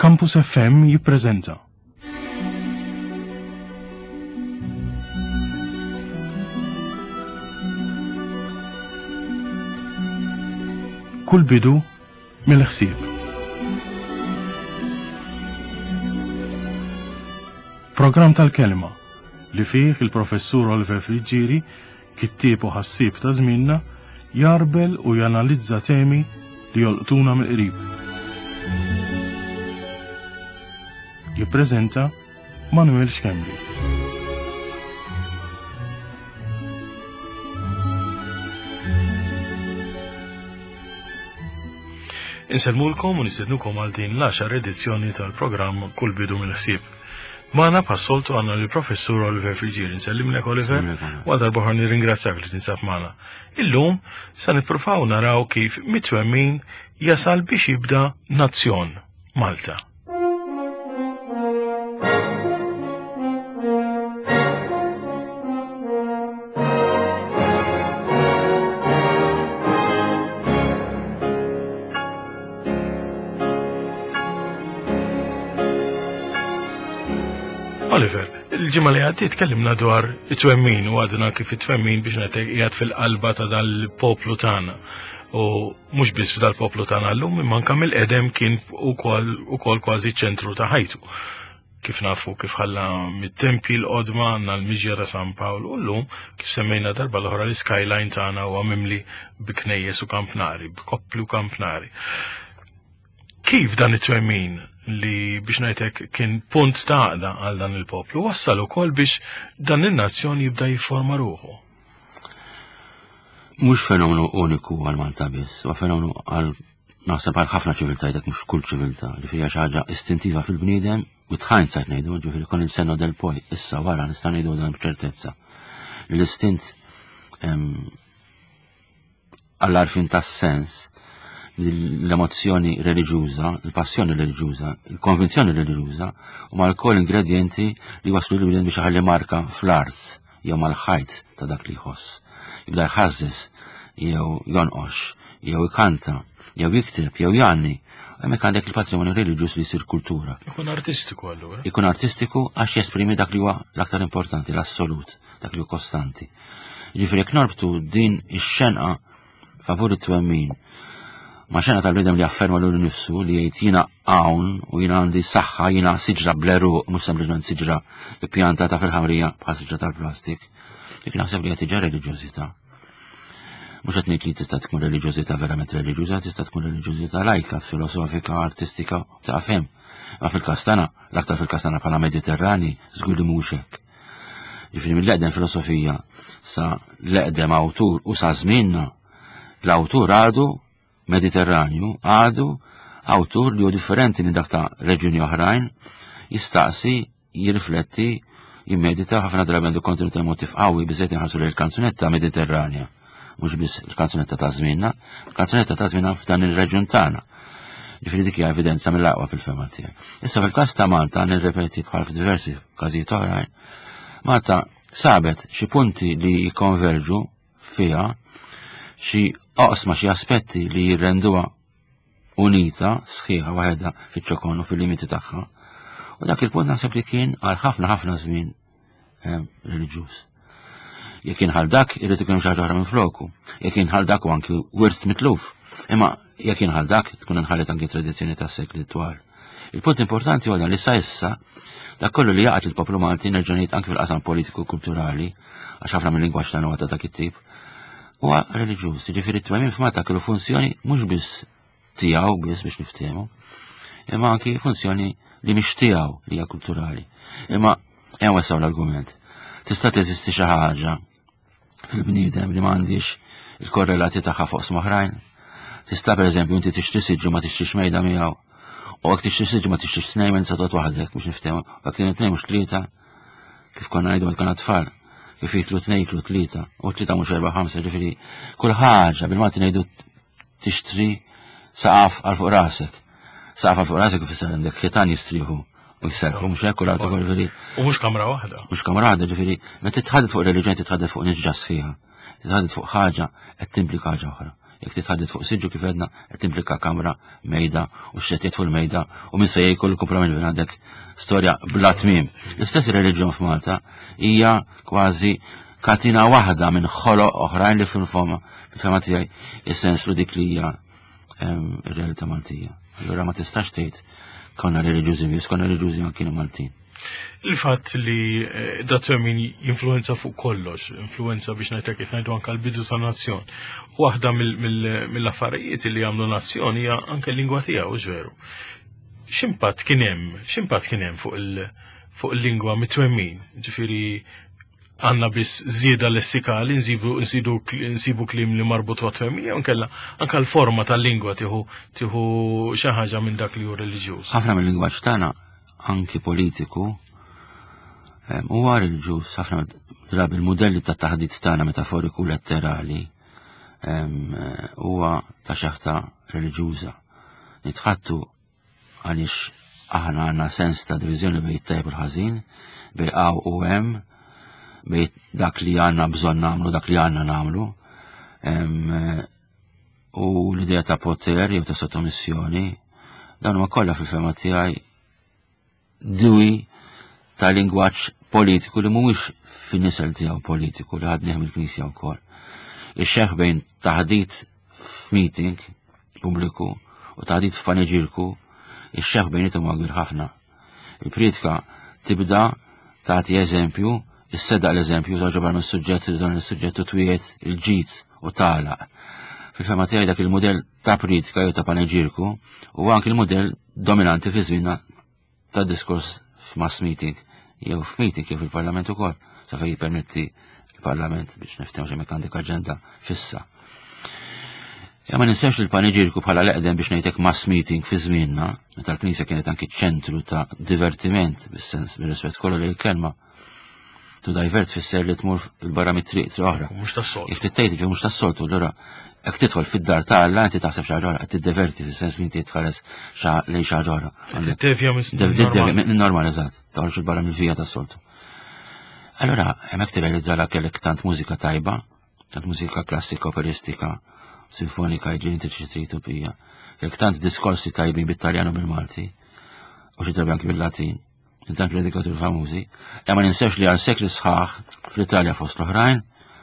Campus FM jippreżenta. Kull bidu mill-ħsieb. Program tal-kelma li fih il-professur Oliver Friġġieri, kittieb u ħassieb ta' żmienna, jarbel u janalizza temi li jolqtuna mill-qrib. Jippreżenta Manuel Xkemli. Inselmulkom u nistednukom għal din l-10 edizzjoni tal-programm Kull bidu mill-ħsieb. Magħna passoltu għandna lill-professur Oliver Friġġieri. Nsellimlek Oliver, u għal darba nirringrazzjak li tinsab magħna. Illum se nippruvaw naraw kif mit-twemmin jasal biex jibda nazzjon Malta. Oliver, il-ġimgħa li għaddiet tkellimna dwar it-twemmin u għadna kif it-twemmin biex qiegħed fil-qalba ta' dal-poplu tagħna. U mhux biss f'dal-poplu tagħna llum imma anke mill-qedem kien ukoll kważi ċentru ta' ħajtu. Kif nafu kif ħalla mit-tempji l-qodma għandna l-Miġja ta' San Pawl u llum kif semmejna darba l-oħra l-skyline tagħna huwa mimli b'knejjes u kampnari, b'koppli u kampnari. Kif dan it-twemmin li biex ngħidlek kien punt ta' għaqda għal dan il-poplu wassal ukoll biex dan in-nazzjon jibda jifforma ruħu? Mhux fenomenu uniku għal Malta biss, huwa fenomenu għal naħseb għal ħafna ċiviltajiet mhux kull ċiviltà, ġifieri xi ħaġa istintiva fil-bniedem u tħajnsajt ngħidu, ġifieri kon insenno del poj, issa wara nista' ngħidu dan b'ċertezza. L-istint għall-għarfien tas-sens l-emozzjoni reliġjuża, il-passjoni reliġjuża, il-konvinzjoni reliġjuża u mal-kol ingredienti li waslu li biex ħalli marka fl-art jew mal-ħajt ta' dak li jħoss. Jibda jħażżes jew jonqox, jew ikanta, jew jikteb, jew janni. Hemmhekk għandek il-patrimonju reliġjuż li jsir kultura. Ikun artistiku allura. Ikun artistiku għax jesprimi dak li huwa l-aktar importanti, l-assolut, dak li hu kostanti. Ġifieri jekk norbtu din ix-xenqa favur it-twemmin ma xena tal-bnedem li afferma l nifsu li jgħid jiena hawn u jiena għandi saħħa, jiena siġra bleru, mhux sempliċement siġra ippjantata fil-ħamrija bħal siġra tal-plastik. Dik naħseb li qed tiġa reliġjożità. Mhux qed ngħid li tista' tkun reliġjożità verament reliġjuża, tista' tkun reliġjożità lajka, filosofika, artistika, ta' fem. Ma fil-każ tagħna, l-aktar fil-każ tagħna bħala Mediterrani, żgur li mhux hekk. Jiġifieri mill-eqdem filosofija sa l-eqdem awtur u sa żmienna l-awtur għadu Mediterranju għadu awtur li hu differenti minn dak ta' reġjuni oħrajn, jistaqsi, jirrifletti, jimmedita ħafna drabi għandu kontenut emotiv qawwi biżejt inħarsu lejn il-kanzunetta Mediterranja, mhux biss il-kanzunetta ta' żmienna, il-kanzunetta ta' żmienna f'dan ir-reġjun tagħna. Ġifieri dik hija evidenza mill-aqwa fil-fema tiegħi. Issa fil-każ ta' Malta nirrepeti bħal f'diversi każijiet oħrajn, Malta sabet xi punti li jikkonverġu fiha xi oqsma xi aspetti li jirrenduha unita, sħiħa waħedha fiċ-ċokon u fil-limiti tagħha. U dak il-punt naħseb li kien għal ħafna żmien reliġjuż. Jekk inħal dak irid ikun xi ħaġa oħra minn floku. Jekk inħal dak u anki wirt mitluf. Imma jekk inħal dak tkun inħallet anki tradizzjoni tas-sekli twal. Il-punt importanti huwa li sa issa dak kollu li jaqgħet il-poplu Malti nerġa' ngħid anke fil-qasam politiku kulturali għax ħafna mill-lingwaġġ tagħna huwa ta' dak it-tip. Huwa reliġjuż, jiġifieri t-twemmin f'Malta kellu funzjoni mhux biss tiegħu biss biex niftehmu, imma anki funzjoni li mhix tiegħu li hija kulturali. Imma hemm wessaw l-argument. Tista' teżisti xi ħaġa fil-bniedem li m'għandix il-korrelati tagħha fuq smoħrajn. Tista' pereżempju inti tixtri siġġu ma tixtrix mejda miegħu, u jekk tixtri siġġu ma tixtrix snejmen sa tot waħdek biex niftehmu, u jekk tnejn mhux tlieta, kif konna ngħidu konna tfal. Kif jitlu tnejn jitlu tlieta, u tlieta mhux erba' ħamsa, ġifieri kull ħaġa bil-Malti ngħidu tixtri saqaf għal fuq rasek. Saqaf għal fuq rasek ifisser għandek ħitan jistrieħu u jserħu mhux hekk u l-għalta ġifieri. U mhux kamra waħda. Mhux kamra waħda ġifieri, meta titħadded fuq reliġjoni titħadded fuq niġġas fiha. Titħadded fuq ħaġa qed timplika ħaġa oħra. jekk titħaddid fuq siġġu kif edna qed timplika kamra mejda u x'qed fuq il-mejda u minn se jgħid kompromess minn għandek storja bla tmiem. L-istess ir-reliġjon f'Malta hija kważi katina waħda minn ħoloq oħrajn li fil-fema tiegħi is-sens lu dik li hija ir-realtà Maltija. Allura ma tistax tgħid konna reliġjużi biss, konna reliġjużi anki Maltin. Il-fatt li da twemmin jinfluenza fuq kollox, influenza biex ngħidlek kif ngħidu anke l-bidu ta' nazzjon. Waħda mill-affarijiet li jagħmlu nazzjon hija anke l-lingwa tiegħu veru. X'impatt kien hemm fuq il-lingwa mit-twemmin? Ġifieri għandna biss żieda lessikali, nsibu kliem li marbut ma' twemmin, jew nkella anke l-forma tal-lingwa tieħu xi ħaġa minn dak li hu reliġjuż. Ħafna mill-lingwaġġ tagħna anki politiku huwa reliġjuż, ħafna drabi il-modelli ta' taħdid tagħna metaforiku letterali huwa ta' xaħta reliġjuża. Nitħattu għaliex aħna għandna sens ta' diviżjoni bejn it-tajb u l-ħażin, bejn hawn u hemm, bejn dak li għandna bżonn nagħmlu, dak li għandna nagħmlu, u l-idea ta' poter jew ta' sottomissjoni, dawn huma kollha fil-fema tiegħi dwi ta' lingwaġġ politiku li mhuwiex fin-nisel tiegħu politiku li ħadnieh mill-Knisja wkoll. Ix-xeħ bejn taħdid f'meeting pubbliku u taħdid f'paneġirku, ix-xeħ bejniethom huwa kbir ħafna. Il-priedka tibda tagħti eżempju, issedaq l-eżempju toġob għal mis-suġġett li dan is-suġġett twiet il-ġid u tagħlaq. Fil-fema tiegħi dak il-mudell ta' priedka jew ta' paneġirku huwa anke il-mudell dominanti fi żmienna ta' diskors f'mass meeting, jew f'meeting jew fil-Parlament ukoll, sa fejn jippermetti il-Parlament biex niftehmu xi għandek aġenda fissa. Ja ma ninsewx li l-paneġirku bħala leqdem biex ngħidlek mass meeting fi żmienna, meta l-Knisja kienet anki ċentru ta' divertiment bis-sens bir-rispett kollu li l-kelma. Tu divert fisser li tmur il-barra mit-triq oħra. Mhux tas-soltu. Jekk tittejt mhux tas-soltu, allura jekk tidħol fid-dar ta' Alla inti taħseb xi ħaġa qed tiddiverti fis-sens li inti tħares lejn xi ħaġa oħra. Tevja minn normal eżatt, toħroġ il-barra mill-vija tas-soltu. Allura hemmhekk tirrealizza la kellek tant mużika tajba, tant mużika klassika, operistika, sinfonika, ġientriċi utopija, kellek tant diskorsi tajbin bit-Taljan u bil-Malti, u xi drabi anke bil-Latin, tant predikatur famużi, ma ninsewx li għal sekli sħaħ fl-Italja fost l-oħrajn,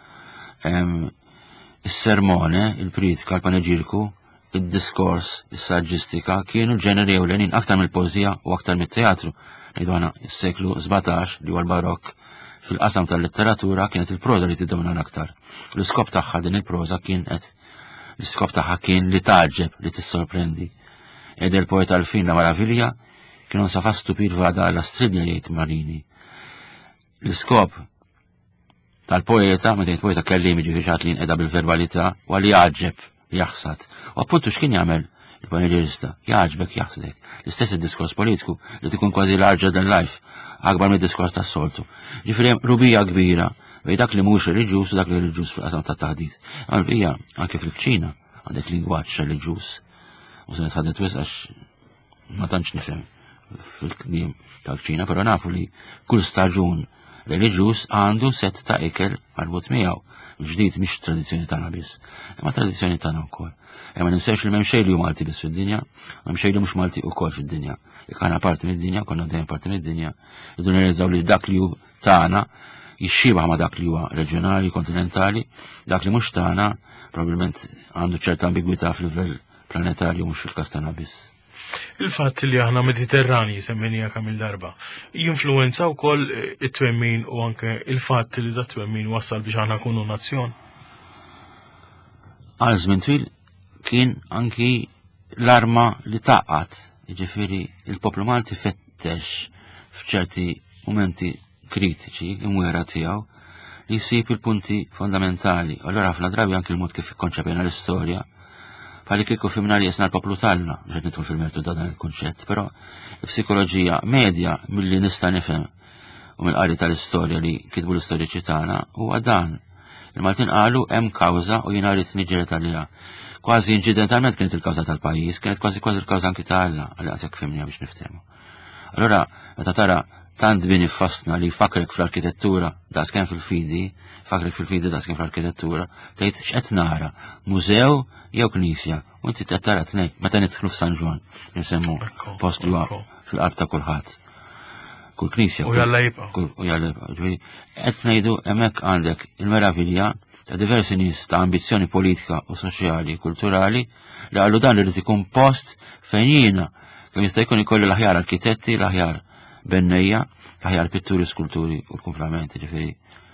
is-sermone, il-priedka, l-paneġirku, id-diskors, is-saġġistika kienu ġeneri ewlenin aktar mill-pożija u aktar mit-teatru. Ngħidu għana s-seklu 17 li huwa l-barokk fil-qasam tal-letteratura kienet il-proża li tiddomina l-aktar. L-iskop tagħha din il-proża l-iskop tagħha kien li taġġeb, li tissorprendi. Ed il-poeta Alfin la Maravilja kienu safa stupir vada la stridja jgħid Marini. L-iskop tal-poeta, meta poeta kellim ġifieri li nqeda bil-verbalità, u li jaġġeb, li jaħsad. U appuntu x'kien jagħmel il-paneġirista? Jaġbek, jaħsdek. L-istess id-diskors politiku li tkun kważi larger than life, akbar mid-diskors tas-soltu. Ġifieri rubija kbira bejn dak li mhux reliġjuż u dak li reliġjuż fil-qasam tat-taħdid. Hija anke fil-Ċina għandek lingwaġġ reliġjuż. U se nitħaddet wisq għax ma tantx nifhem fil-kliem tal-Ċina, però nafu li kull staġun reliġjuż għandu set ta' ikel marbut miegħu. Ġdid mhix tradizzjoni tagħna biss, imma tradizzjoni tagħna wkoll. Ma ninsewx li m'hemm xejn li hu Malti biss fid-dinja, m'hemm xejn li mhux Malti wkoll fid-dinja. Jekk aħna parti mid-dinja, konna dejjem parti mid-dinja, irridu nirrealizzaw li dak li hu tagħna jixxibaħ ma' dak li huwa reġjonali, kontinentali, dak li mhux tagħna probabbilment għandu ċerta ambigwità fil-livell planetarju mhux fil-każ tagħna biss. Il-fatt li aħna Mediterrani semmejnija kemm il-darba jinfluwenza wkoll it-twemmin u anke il-fatt li da twemmin wassal biex aħna nkunu nazzjon. Għal żmien twil kien anki l-arma li taqqat, jiġifieri il-poplu Malti fettex f'ċerti momenti kritiċi imwera tiegħu li jsib il-punti fondamentali. Allura ħafna drabi anke il-mod kif ikkonċepjena l-istorja bħalli kieku fimna li jesna l-poplu tagħna biex nidħol fil-mertu ta' dan il-kunċett, però l-psikoloġija medja milli nista' nifhem u mill-qari tal-istorja li kitbu l-istoriċi tagħna huwa dan. Il-Maltin qalu hemm kawża u jien rrid niġġieled għaliha. Kważi inċidentalment kienet il-kawża tal-pajjiż, kienet kważi il-kawża anki ta' Alla, għalli għasek fimnija biex niftehmu. Allura, meta tara tant bini fostna li fakrek fl-arkitettura, da sken fil-fidi, fakrek fil-fidi da sken fl-arkitettura, tgħid x'qed nara, mużew jew knisja, u inti qed tara tnejn, meta nidħlu f'San Ġwan, nisemmu post li huwa fil-qalb ta' kulħadd. Kull knisja. U jalla jibqa'. U jalla jibqa'. Qed ngħidu hemmhekk għandek il-meravilja ta' diversi nies ta' ambizzjoni politika u soċjali, kulturali, li għallu dan li ikun post fejn jiena kemm jista' jkun ikolli l-aħjar arkitetti, l-aħjar bennejja, l-aħjar pitturi, skulturi u l-komplementi, ġifieri.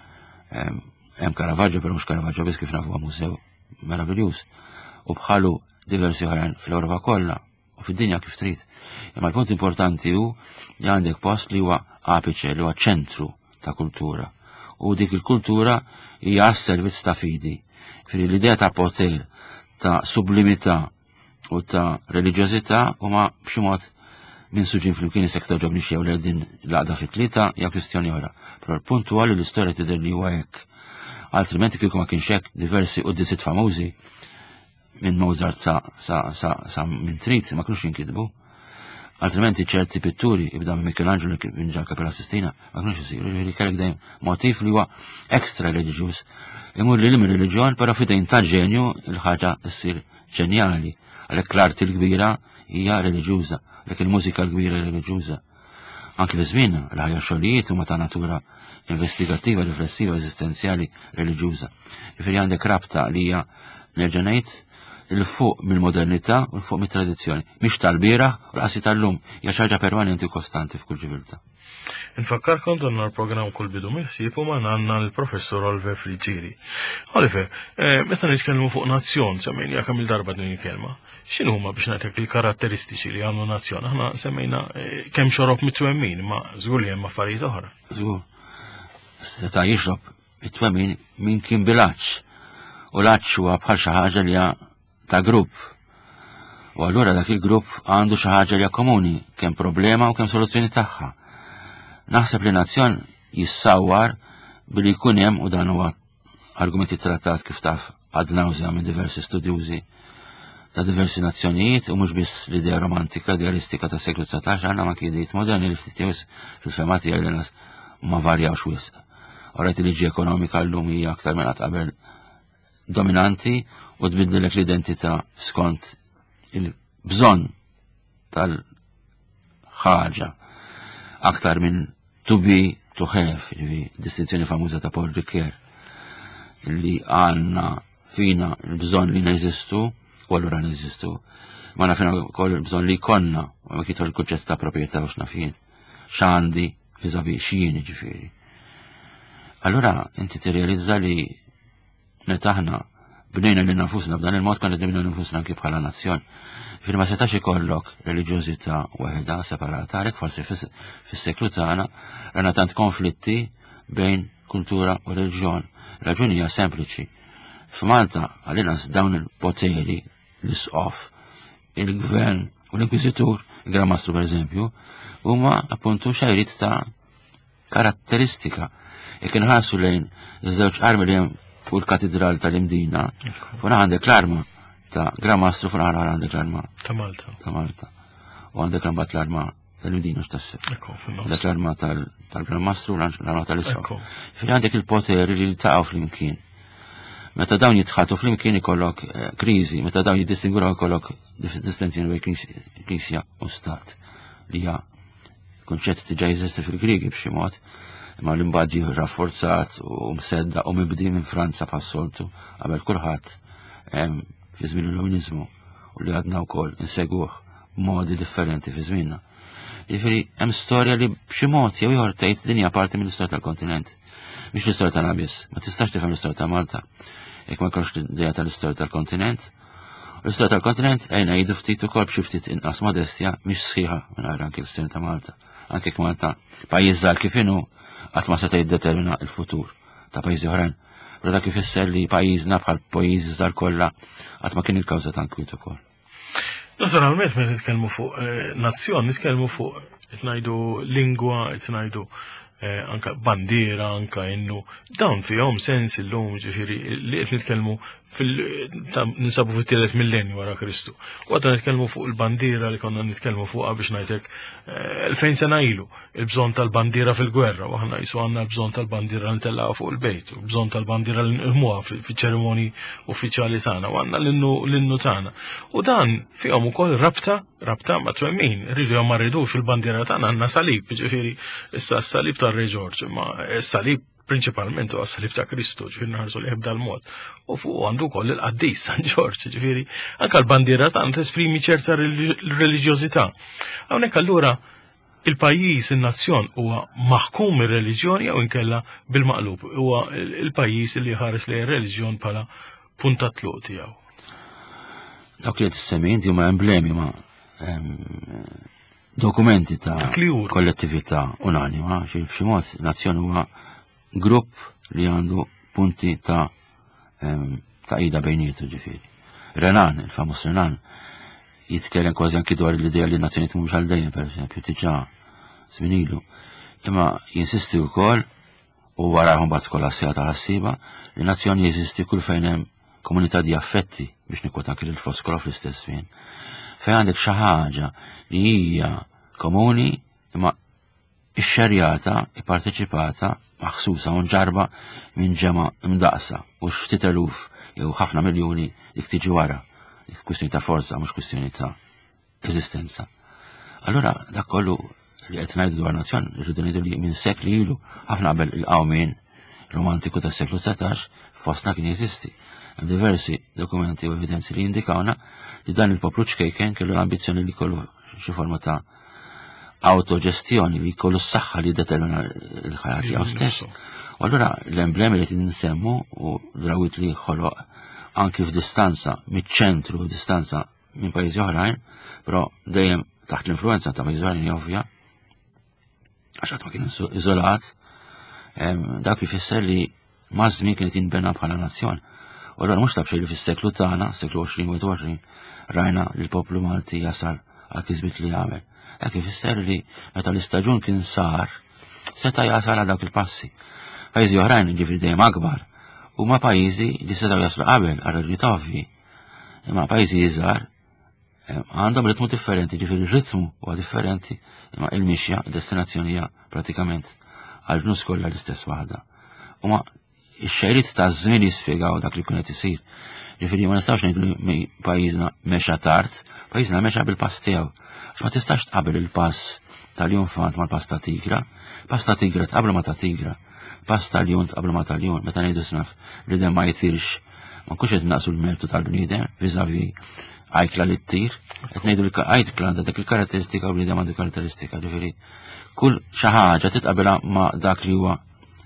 Hemm Caravaggio, però mhux Caravaggio biss kif nafu mużew meraviljuż. U bħalu diversi oħrajn fl-Ewropa kollha u fid-dinja kif trid. Imma l-punt importanti hu li għandek post li huwa apice, li huwa ċentru ta' kultura. U dik il-kultura hija s-servizz ta' fidi. L-idea ta' poter, ta' sublimità u ta' reliġjożità huma b'xi mod minn suġin fl-imkien sektor ġobni xew li din l-għaqda fit-tlieta hija kwistjoni oħra. Però l-punt huwa li l-istorja tidher li huwa hekk. Altrimenti kieku ma kienx hekk diversi quddiesiet famużi minn Mozart sa minn trid ma kinux jinkitbu. Altrimenti ċerti pitturi ibda minn Michelangelo minn ġal Kappella Sistina ma kinux isiru. Li kellek dejjem motiv li huwa ekstra reliġjuż. Imur li minn reliġjon, però fidejn ta' ġenju il-ħaġa ssir ġenjali. Għalhekk l-arti l-kbira hija reliġjuża, għalhekk il-mużika l-kbira reliġjuża. Anke fi żmien l-ħajja xogħlijiet huma ta' natura investigattiva, riflessiva, eżistenzjali, reliġjuża. Jifieri għandek rabta li hija nerġa' ngħid il-fuq mill-modernità u l-fuq mit-tradizzjoni. Mhix tal-bieraħ u l-qasi tal-lum hija xi ħaġa permanenti u kostanti f'kull ġibilta. Infakkarkom donna l-programm kull bidu miħsib u man għanna l-professor Oliver Friġġieri. Oliver, meta nitkellmu fuq nazzjon, semmejna kemm il-darba din il-kelma, x'inhu huma biex nagħtek il-karatteristiċi li għandu nazzjon? Aħna semmejna kemm xorob mit-twemmin, ma żgur li hemm affarijiet oħra. Żgur. Seta' jixrob it-twemmin min kien bilanċ. U l-aċċ huwa bħal xi ħaġa li ta' grupp. U allura dak il-grupp għandu xi ħaġa li komuni, kemm problema u kemm soluzzjoni tagħha. Naħseb li nazzjon jissawwar billi jkun hemm u dan huwa argumenti trattat kif taf ad nausea minn diversi studjużi ta' diversi nazzjonijiet u mhux biss l-idea romantika, idealistika ta' seklu 19 għandna ma kiediet moderni li ftit fil-fema tiegħi li ma varjawx wisq. Orajt il-liġi ekonomika llum hija aktar minn qabel dominanti u tbiddilek l-identità skont il-bżonn tal-ħaġa aktar minn to be, to have, distinzjoni famuża ta' Paul Ricoeur, li għanna fina l-bżon li neżistu, u allura neżistu. Ma nafina kol l-bżon li konna, u ma kitol il-kuċċett ta' proprjetà u x'nafin, x'għandi viżavi x'jieni ġifieri. Allura inti tirrealizza li netaħna bnejna li nafusna b'dan il-mod kan bnejna nafusna anki bħala nazzjon. Fil ma setax ikollok reliġjożità waħda separata, għalhekk forsi fis-seklu tagħna rana tant konflitti bejn kultura u reliġjon. Raġuni hija sempliċi. F'Malta għalina dawn il-poteri l-isqof, il-gvern u l-inkwiżitur, il-Gran Mastru per eżempju, huma appuntu xejrit ta' karatteristika. Jekk inħarsu lejn iż-żewġ armi li hemm fuq il-katedral tal-Imdina, fuq għandek l-arma ta' Gran Mastru fuq għandek l-arma ta' Malta. Ta' Malta. U għandek l-arma tal-Imdina x'tassib. Għandek l-arma tal-Gran Mastru u l-arma tal-Isqof. Fil għandek il-poteri li taqgħu flimkien. Meta dawn jitħatu flimkien ikollok kriżi, meta dawn jiddistinguraw ikollok distinzjoni bejn Knisja u Stat li hija konċett diġà jeżisti fil-Griegi b'xi mod, imma l-imbagġi rafforzat u msedda u mibdi minn Franza pas-soltu qabel kulħadd fi żmien l-Illuminizmu u li għadna wkoll inseguh b'modi differenti fi żmienna. Jiġifieri hemm storja li b'xi mod jew ieħor tgħid din hija parti mill-istorja tal-kontinent. Mhix l-istorja tagħna biss, ma tistax tifhem l-istorja ta' Malta jekk ma jkollx l-idea tal-istorja tal-kontinent. L-istorja tal-kontinent ngħidu ftit ukoll b'xi ftit inqas modestja mhix sħiħa mingħajr anke l-istorja ta' Malta. Anke jekk Malta pajjiż żgħar kif inhu qatt ma seta' jiddetermina l-futur ta' pajjiżi oħrajn. Però dak ifisser li pajjiżna bħal pajjiżi żgħar kollha qatt ma kien il-kawża ta' nkwiet ukoll. Naturalment meta nitkellmu fuq nazzjon, nitkellmu fuq qed ngħidu lingwa, qed ngħidu anka bandiera, anka innu dawn fihom sens illum ġifieri li qed nitkellmu ninsabu fit-tielet millenju wara Kristu. U għadna nitkellmu fuq il-bandiera li konna nitkellmu fuqha biex ngħidlek 2000 sena ilu, il-bżonn tal-bandiera fil-gwerra, u aħna jisu għandna l-bżonn tal-bandiera li ntellaqgħu fuq il-bejt, u bżonn tal-bandiera li nqirmuha fiċ-ċerimoni uffiċjali tagħna, u għandna l-innu tagħna. U dan fihom ukoll rabta ma' twemmin, rridu jew ma rridux fil-bandiera tagħna għandna salib, ġifieri issa s-salib tar-Re Ġorġ, imma s-salib principalment u għas-salib ta' Kristu, ġifieri naħarsu li jibda l-mod. U fuq għandu koll il-qaddis San Ġorġ, ġifieri anke l-bandiera tagħna tesprimi ċerta reliġjożità. Hawnhekk allura il-pajjiż, in-nazzjon huwa maħkum ir-reliġjoni jew inkella bil-maqlub, huwa il-pajjiż li ħares lejn ir-reliġjon bħala punta tluq tiegħu. Dawk li tissemmin huma emblemi ma' dokumenti ta' kollettività unanima, f'xi mod nazzjon huwa grupp li għandu punti ta' ida bejnietu ġifieri. Renan, il-famus Renan, jitkellem kważi anki dwar l-idea li n-nazzjonijiet mhumiex għal dejjem pereżempju diġà żmien ilu. Imma jinsisti wkoll u warahom bad skolassija ta' ħassiba li nazzjon jeżisti kull fejn hemm komunità di affetti biex nikkwota anke l-Foskolo fl-istess fejn. Fejn għandek xi ħaġa li hija komuni imma ix-xerjata ipparteċipata maħsusa u ġarba minn ġema mdaqsa u x'ftit eluf jew ħafna miljuni dik tiġi wara. Kwistjoni ta' forza mhux kwistjoni ta' eżistenza. Allura dak kollu li qed ngħidu dwar nazzjon irridu ngħidu li minn sekli ilu ħafna qabel il-qawmien romantiku tas-seklu 19 fostna kien jeżisti. Hemm diversi dokumenti u evidenzi li jindikawna li dan il-poplu ċkejken kellu l-ambizzjoni li jkollu xi forma ta' autoġestjoni li jkollu s-saħħa li determina l-ħajja tiegħu stess. U allura l-emblemi li tinsemmu u drawit li jħoloq anki f'distanza miċ-ċentru u distanza minn pajjiżi oħrajn, però dejjem taħt l-influenza ta' pajjiżi oħrajn ovvja, għax qatt ma kien iżolat, dak ifisser li ma' żmien kienet jinbena bħala nazzjon. U allura mhux tabxej li fis-seklu tagħna, seklu 20 rajna li l-poplu Malti jasal għal kisbit li jagħmel. Dak ifisser li meta l-istaġun kien sar, seta' jasal għal dawk il-passi. Pajjiżi oħrajn ġifieri dejjem akbar, huma pajjiżi li setgħu jaslu qabel għal raġunijiet ovvji. Imma pajjiżi iżgħar għandhom ritmu differenti, ġifieri r-ritmu huwa differenti, imma il-mixja, id-destinazzjoni hija pratikament għal ġnus kollha l-istess waħda. Huma x-xejriet ta' żmien jispjegaw dak li kien qed isir. Ġifieri ma nistgħux ngħidu li pajjiżna mexa tard, pajjiżna mexa bil-pass tiegħu. Ma tistax tqabel il-pass tal-junfant mal-pass ta' tigra, pass ta' tigra tqablu ma ta' tigra, pass tal-jun tqablu ma tal-jun, meta ngħidu snaf li dem ma jitirx, ma nkunx qed naqsu l-mertu tal-bniedem viżavi għajkla li ttir, qed ngħidu li għajkla għandha dak il-karatteristika u bniedem għandu karatteristika, ġifieri kull xi ħaġa titqabilha ma' dak li huwa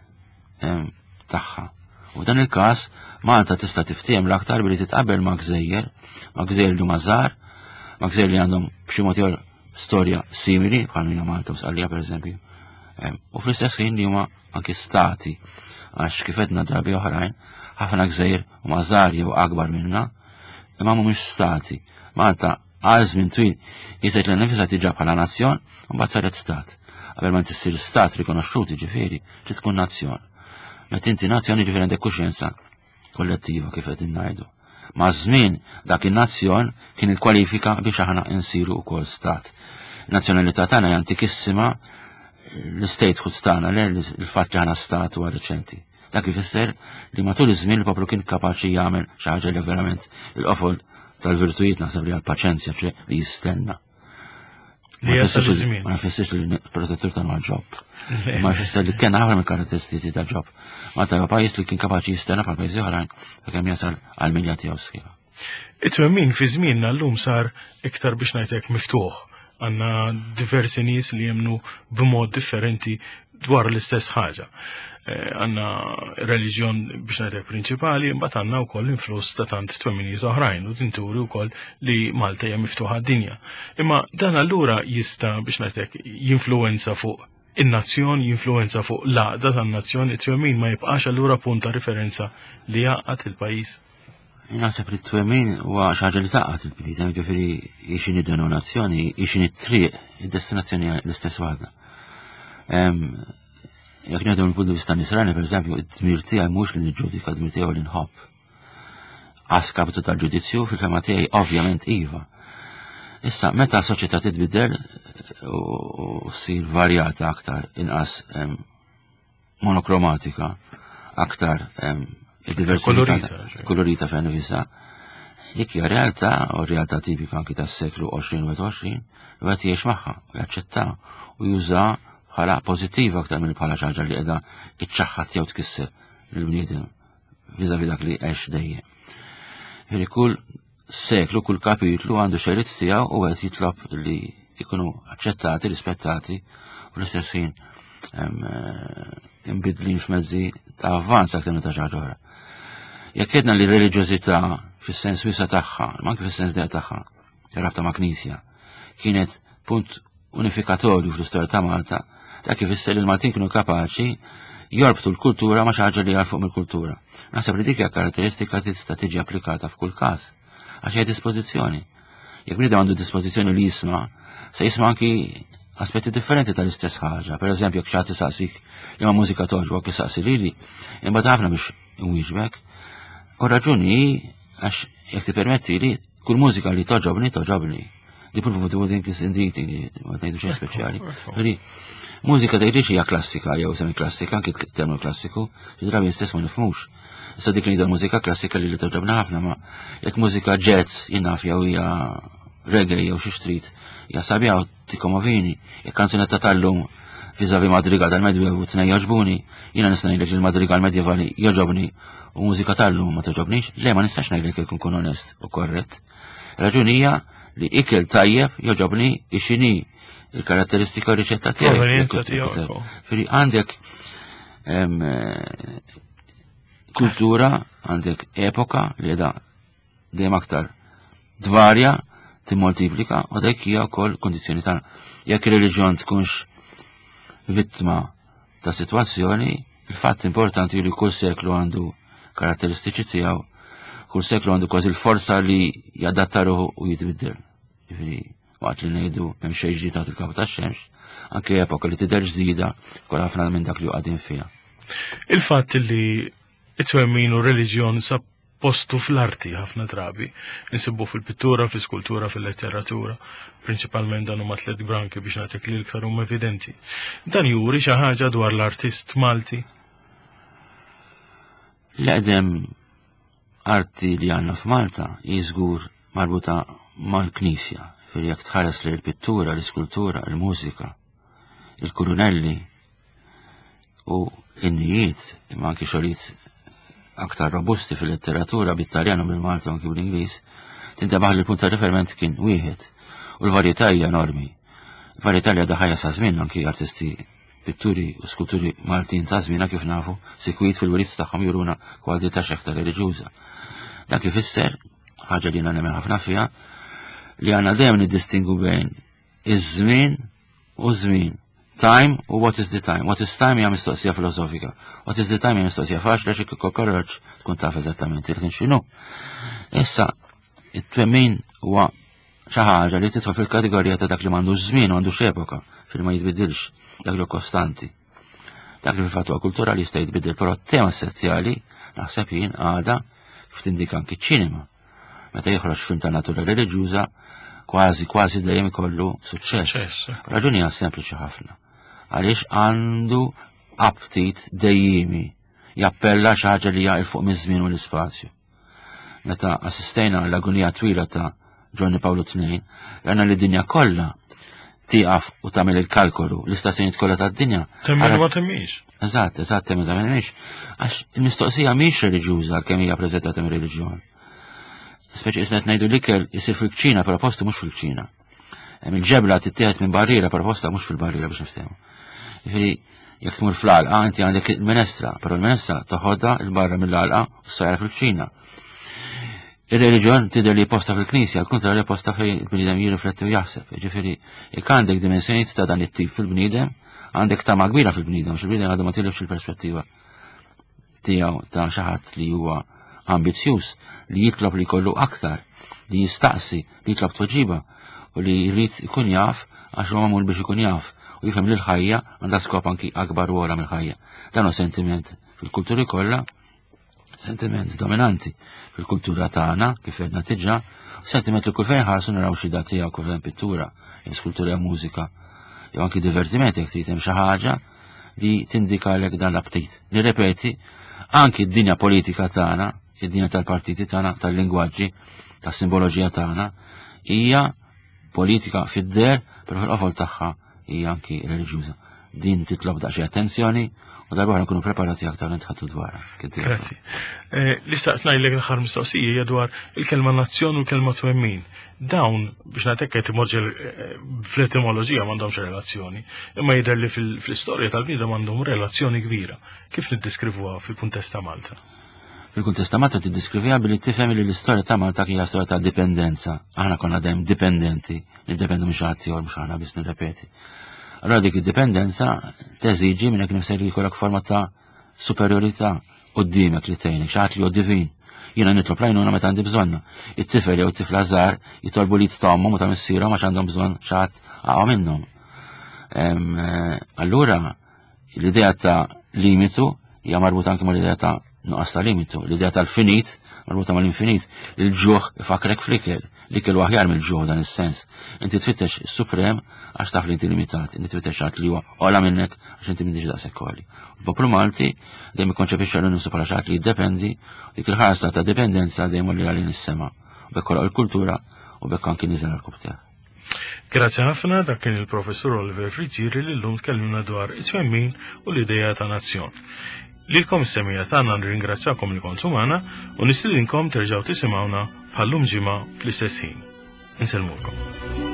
tagħha. U dan il-każ Malta tista' tiftiem l-aktar billi titqabel ma' gżejjer li huma żgħar, ma' gżejjer li għandhom b'xi mod ieħor storja simili bħal hija Malta u Sqallija pereżempju. U fl-istess ħin li huma anke stati għax kif qedna drabi oħrajn ħafna gżejjer huma żgħar jew akbar minnha, imma mhumiex stati. Malta għal żmien twil jisejt l-nifisha tiġa bħala nazzjon u mbagħad saret stat. Qabel ma tissir stat rikonoxxuti ġifieri li tkun nazzjon. Meta inti nazzjon jiġifieri għandek kuxjenza kollettiva kif qed ngħidu. Ma' żmien dak in-nazzjon kien il-kwalifika biex aħna insiru wkoll stat. Il-nazzjonalità tagħna hija antikissima, l-statehood tagħna il-fatt li aħna stat huwa reċenti. Dak ifisser li matul iż-żmien il-poplu kien kapaċi jagħmel xi ħaġa li verament il-qofol tal-virtujiet naħseb li għall-paċenzja li jistenna. Ma jfissirx li l-protettur tagħna ġob. Ma jfisser li kien ħafna mill-karatteristiċi ta' ġob. Malta huwa pajjiż li kien kapaċi jistenna bħal pajjiżi oħrajn sakemm jasal għal milja tiegħu sħiħa. It-twemmin fi żmienna llum sar iktar biex ngħidlek miftuħ. Għandna diversi nies li jemnu b'mod differenti dwar l-istess ħaġa. Għandna reliġjon biex ngħidlek prinċipali, imbagħad għandna wkoll influss ta' tant twemminijiet oħrajn u tinturi wkoll li Malta hija miftuħa d-dinja. Imma dan allura jista' biex ngħidlek jinfluwenza fuq in-nazzjon, jinfluwenza fuq l-għaqda tan-nazzjon, it-twemmin ma jibqax allura punt ta' referenza li jaqgħad il-pajjiż. Naħseb li t-twemmin huwa xi ħaġa li taqgħod il-bniedem, ġifieri jixini denominazzjoni, jixini t-triq, id-destinazzjoni l-istess waħda. Jekk ngħidu mill-punt di vista nisrani, pereżempju, id-dmir tiegħi mhux li niġġudika, d-dmir tiegħu li nħobb. għaskapitu tal-ġudizzju fil-fema tiegħi ovvjament iva. Issa, meta s-soċjetà titbidel u ssir varjata aktar, inqas monokromatika, aktar kolorita fejn nifisha, dik hija realtà u realtà tipika anki tas-seklu 20 u qed jgħix magħha u jaċċetta u juża bħala pożittiva aktar minn bħala xi ħaġa li qiegħda iċċaħħad jew tkisser lill-bniedem viżavi dak li għex dejjem. Ġifieri kull seklu, kull kapitlu għandu xerit tiegħu u qed jitlob li jkunu aċċettati, rispettati u l-istess ħin imbidlin f'mezzi ta' avvanz aktar minn ta' xi ħaġa oħra. Jekk edna li reliġjożità fis-sens wiesa tagħha, ma anke fis-sens dejja tagħha, rabta ma' Knisja, kienet punt unifikatorju fl-istorja ta' Malta, dak ifisser li l-Maltin kienu kapaċi jorbtu l-kultura ma' xi ħaġa li jarfuq mill-kultura. Naħseb li dik hija karatteristika tista' tiġi applikata f'kull każ, għax hija dispożizzjoni. Jekk bniedem għandu dispożizzjoni li jisma', se jisma' anki aspetti differenti tal-istess ħaġa. Per eżempju, jekk xagħti saqsik li ma' mużika toġbok isaqsi lili, imbagħad ħafna biex inwieġbek. U raġuni għax jekk tippermetti li kull mużika li toġobni. Di provu din kis inditi, ma ngħidu xejn speċjali. Mużika tgħidix hija klassika jew semi klassika, anke terminu klassiku, xi drabi stess ma nifhmux. Issa dik li mużika klassika li toġobna ħafna, ma jekk mużika jazz jinnaf jew hija reggae jew xi street, hija sabiha u tikkomovini, jekk kanzunetta tal-lum viżavi madrigal tal-Medjevu tnej joġbuni, jiena nista' ngħidlek li l-madrigal medjevali joġobni u mużika tal-lum ma toġobnix, le ma nistax ngħidlek jekk inkun onest u korrett. Raġuni hija li ikel tajjeb joġobni ixini il-karatteristika u riċetta tiegħek. Firri għandek kultura, għandek epoka li qiegħda dejjem aktar dvarja, timmultiplika u dak hija wkoll kondizzjoni tagħna. Jekk ir-reliġjon tkunx vittma ta' sitwazzjoni, il-fatt importanti li kull seklu għandu karatteristiċi tiegħu, kull seklu għandu kważi l-forza li jadatta ruħu u jitbiddel. Ġifieri waqt li ngħidu hemm xejn ġdid taħt il-kapu tax-xemx, anke epoka li tidher ġdida kol ħafna minn dak li qegħdin fiha. Il-fatt li it-twemmin u reliġjon sa postu fl-arti ħafna drabi, nsibu fil-pittura, fil-skultura, fil-letteratura, prinċipalment dan huma tliet branki biex nagħtik li l-iktar huma evidenti. Dan juri xi ħaġa dwar l-artist Malti? L-eqdem arti li għandna f'Malta jiżgur marbuta mal-Knisja, firri jekk tħares li l-pittura, l-iskultura, il-mużika, il-kurunelli u in-nijiet, imma anki xogħlijiet aktar robusti fil-letteratura bit-Taljan u bil-Malta u anki bl-Ingliż, tintabaħ li l-punt ta' riferiment kien wieħed. U l-varjetà hija enormi. Il-varjetà li għadha ħajja sa' żmien anki artisti pitturi u skulturi Maltin ta' żmien kif nafu, sikwit fil-wirid tagħhom juruna kwalità xekta reliġjuża. Dak ifisser ħaġa li jiena nemmen ħafna fiha li għandna dejjem niddistingu bejn iż-żmien u żmien. Time u what is the time? What is time hija mistoqsija filosofika. What is the time hija mistoqsija faċli xi kokkorroġ tkun taf eżattament il-kien x'inhu. Issa it-twemmin huwa xi ħaġa li tidħol fil-kategorija ta' dak li m'għandux żmien u għandux epoka fil ma jitbidilx, dak li kostanti. Dak li fil-fatt huwa kulturali jista' jitbidil, però tema essenzjali naħseb jien għada kif tindika anki ċ-ċinema. Meta jħroġ film ta' natura reliġjuża kważi dejjem ikollu suċċess. Raġuni hija sempliċi ħafna. Għaliex għandu aptit dejjimi jappella xi ħaġa li hija il fuq miż-żmien u l-ispazju. Meta assistejna l-agonija twila ta' Giovanni Paolo II, għandna li d-dinja kollha tieqaf u tagħmel il-kalkolu l-istazzjonijiet kollha tad-dinja. Temmen ma temmix. Eżatt, temmen ma temmix. Għax il-mistoqsija mhix reliġjuża kemm hija preżentata mir-reliġjon. Speċi isnet ngħidu l-ikel isir fil-kċina propostu mhux fil-kċina. Il-ġebla tittieħed minn barriera proposta mhux fil-barriera biex niftehmu. Jiġifieri jekk tmur fl-għalqa inti għandek il-menestra, però il-menestra toħodha il-barra mill-għalqa u ssajra fil-kċina. Ir-reliġjon tidher li posta fil-Knisja, l-kontrarju posta fejn il-bniedem jirrifletti u jaħseb. Jiġifieri jekk għandek dimensjonijiet ta' dan it-tip fil-bniedem, għandek tama kbira fil-bniedem, x'il-bniedem għadu ma tilifx il-perspettiva tiegħu ta' xi ħadd li huwa ambizzjuż, li jitlob li jkollu aktar, li jistaqsi, li jitlob tweġiba u li jrid ikun jaf għax huwa magħmul biex ikun jaf u jifhem li l-ħajja għandha skop anki akbar wara mill-ħajja. Dan hu sentiment fil-kulturi kollha, sentiment dominanti fil-kultura tagħna kif qedna diġà, sentiment li kull fejn ħarsu naraw xi datija kull fejn pittura, jew skultura mużika, jew anki divertimenti jekk trid hemm xi ħaġa li tindikalek dan l-aptit. Nirrepeti, anki d-dinja politika tagħna, id-dinja tal-partiti tagħna, tal-lingwaġġi, tas-simboloġija tagħna, hija politika fid-der, però fil-qofol tagħha hija anki reliġjuża. Din titlob daqsxi attenzjoni u darba nkunu preparati aktar nitħattu dwarha. Grazzi. Li staqt ngħidlek l-aħħar mistoqsija hija dwar il-kelma nazzjon u l-kelma twemmin. Dawn biex nagħtek qed imorġi fl-etimoloġija m'għandhomx relazzjoni, imma jidher li fl-istorja tal-bniedem għandhom relazzjoni kbira. Kif niddeskrivuha fil-kuntest ta' Malta? Fil-kuntest ta' Malta tiddeskriviha billi tifhem li l-istorja ta' Malta hija storja ta' dipendenza. Aħna konna dejjem dipendenti, niddependu mhux ħadd ieħor mhux aħna biss nirrepeti. Allora dik id-dipendenza teżiġi minn hekk nifser li jkollok forma ta' superjorità qudiemek li tgħinek, xi ħadd li hu divin. Jiena nitlob lajnuna meta għandi bżonna. It-tifel jew it-tifla żgħar jitolbu li ttommhom u ta' missierhom għax għandhom bżonn xi ħadd aqwa minnhom. Allura l-idea ta' limitu hija marbuta anke mal-idea ta' nuqqas ta' limitu, l-idea tal-finit marbuta mal-infinit, il-ġuħ ifakrek fl-ikel, l-ikel aħjar mill-ġuħ dan is-sens. Inti tfittex is-suprem għax taf li inti limitat, inti tfittex ħadd li huwa ola minnek għax inti m'intix daqshekk koli. Il-poplu Malti dejjem ikkonċepixxa l nifsu bħala xi ħadd li jiddependi, dik il-ħarsa ta' dipendenza dejjem li għalin is-sema. U bekk kollha l-kultura u bekk anke niżel għall-kub tiegħek. Grazzi ħafna, dak kien il-professur Oliver Friġieri li llum tkellimna dwar it-twemmin u l-idea ta' nazzjon. Lilkom is-semija tagħna nirringrazzjakom li kontu magħna u nistidinkom terġgħu tisimgħuna bħallum ġimgħa fl-istess ħin. Inselmulkom.